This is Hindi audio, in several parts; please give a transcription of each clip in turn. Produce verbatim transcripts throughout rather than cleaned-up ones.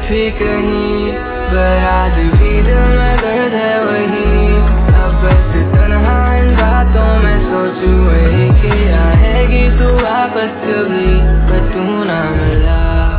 भी कहीं, बरात भी दिल में दर्द है वही। अब बस तन्हा इन बातों में सोचूं वही कि आएगी तू वापस कभी, पर तू ना मिला।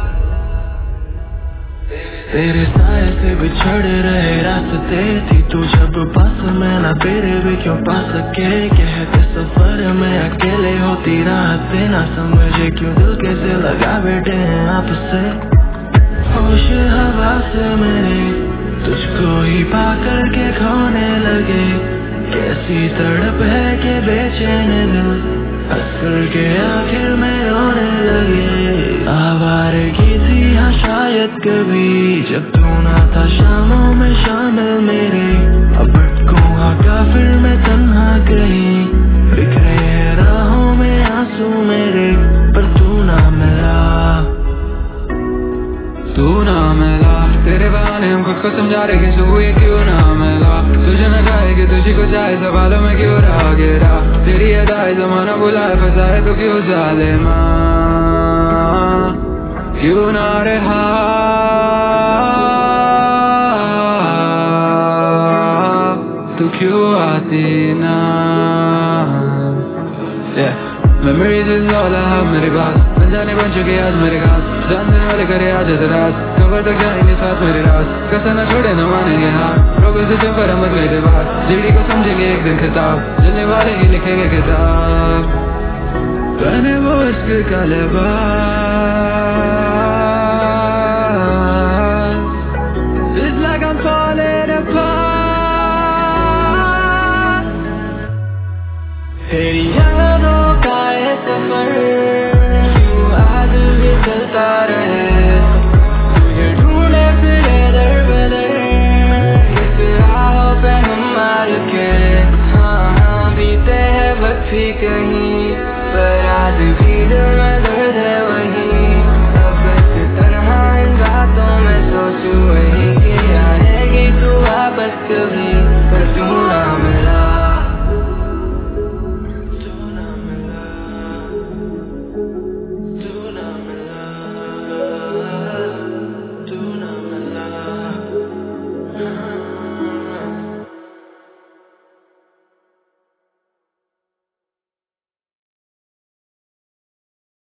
तेरे साए से बिछड़ रहे रास्ते थी तू जब पास में, ना तेरे भी क्यों पा सके। कहते सफर में अकेले होती राहते, ना समझे क्यों दिल कैसे लगा बैठे हैं आपसे। होश हवा से मेरे तुझको ही पा करके खोने लगे, कैसी तड़प है कि बेचैन दिल असल के आखिर में रोने लगे। आवारगी थी हाँ शायद कभी, जब तू ना था शामों में शामिल मेरे। अब भटकूंगा काफिर में तन्हा कहीं, बिखरे हैं राहों में आंसू मेरे, पर तू ना मिला, तू ना मिला। तेरे बहाने हम खुद को समझा रहे कि तू ये क्यों ना मिला। तुझे न चाहे कि तुझी को चाहे, सवालों में क्यों रहा गिरा। तेरी अदाएं जमाना बुलाए फंसाए तो क्यों जालिमा, क्यों ना रहा। तू क्यों आती ना। yeah. Memories is all I have मेरे पास, न जाने बन चुके आज मेरे खास। जानने वाले करे आज एतराज, कबर तक जाएंगे साथ मेरे राज। कसम न छोड़े न मानेंगे हार, रोगों से जब पर मत मेरे बार। जीडी को समझेंगे एक दिन खिताब, जलने वाले ही लिखेंगे किताब। पहने वो इश्क का लिबास, It's like I'm falling apart। तेरी यादों का ये सफर क्यों आज भी चलता रहे। तुझे ढूंढे फिरे दर बदर, इस राहों पे हम मार के। हाँ हाँ बीते हैं वक्त भी कहीं, पर आज भी दिल